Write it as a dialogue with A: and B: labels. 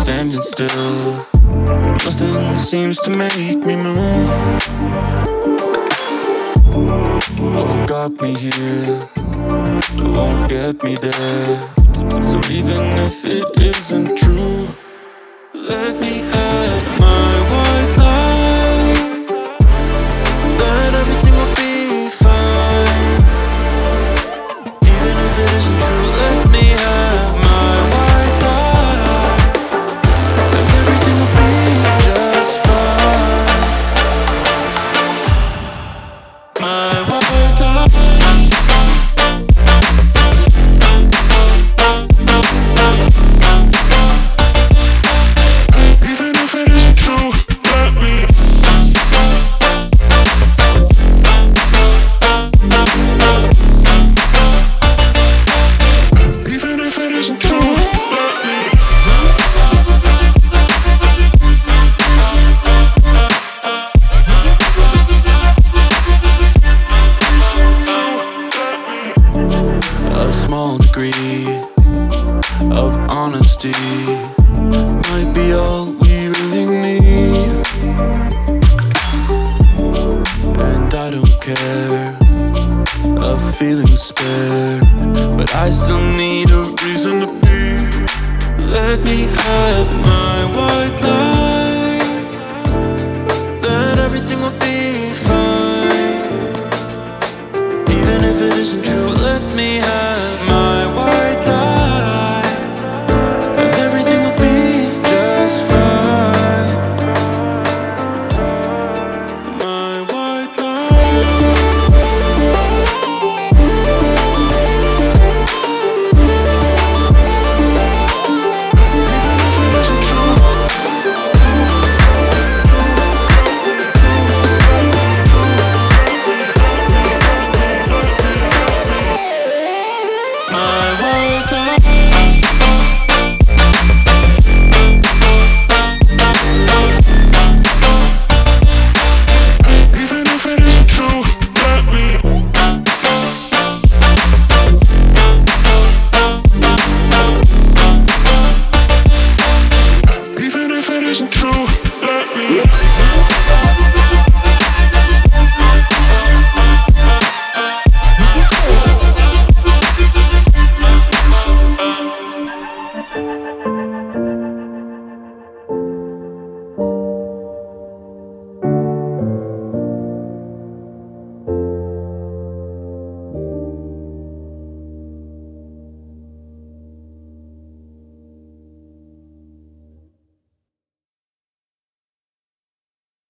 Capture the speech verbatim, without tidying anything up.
A: standing still. Nothing seems to make me move. What got me here won't get me there. So even if it isn't true, let me have my white light. Then everything will be fine. Even if it isn't true, let me have my white light. And everything will be just fine. My white light. A small degree of honesty might be all we really need. And I don't care of feeling spared, but I still need a reason to be. Let me have my white light.